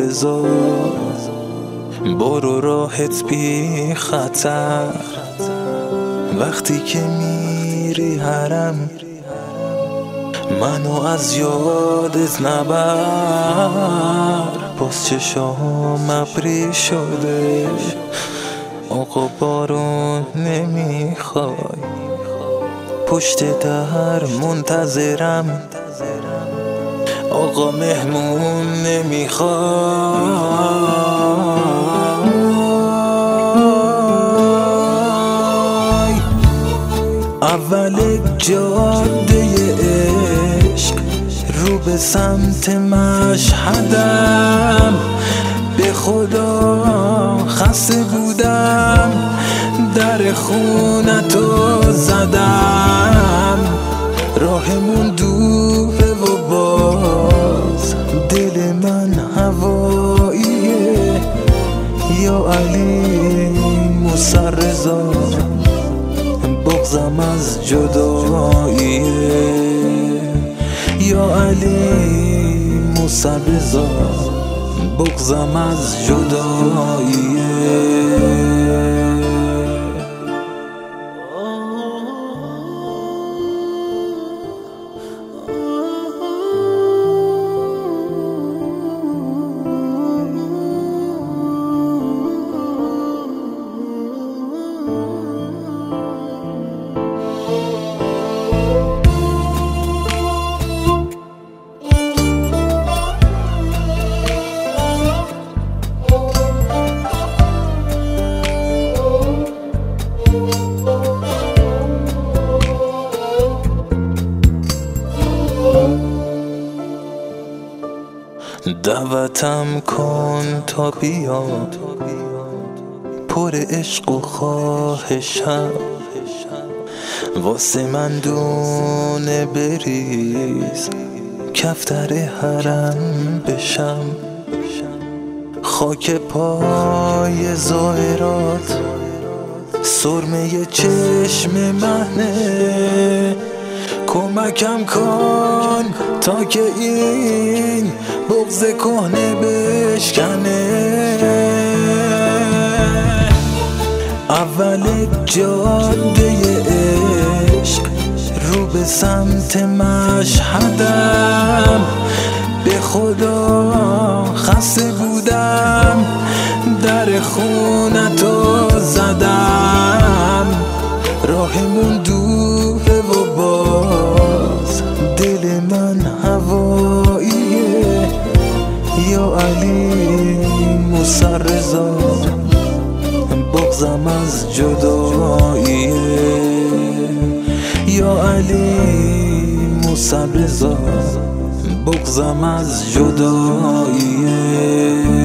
رضا، برو راحت بی خطر. وقتی که میری حرم منو از یادت نبر. باز چشام ابری شده، آقا بارون نمیخوای. پشت در منتظرم، آقا مهمون نمیخوای. اول جاده عشق رو به سمت مشهدم، به خدا خسته بودم در خونتو زدم. راهمون دوره و باز دل من هواییه. یا علی موسی رضا، بغضم از جداییه. یا علی موسی رضا، بغضم از جداییه. دعوتم کن تا بیام، پر عشق و خواهشم. واسه من دونه بریز، کفتر حرم بشم. خاک پای زائرات سرمه چشم منه. کمکم کن تا که این بغض کهنه بشکنه. اول جاده عشق رو به سمت مشهدم، به خدا خسته بودم در خونتو زدم. راهمون دوره و باز دل من هواییه. یا علی موسی رضا، بغضم از جداییه. یا علی موسی رضا، بغضم از جداییه.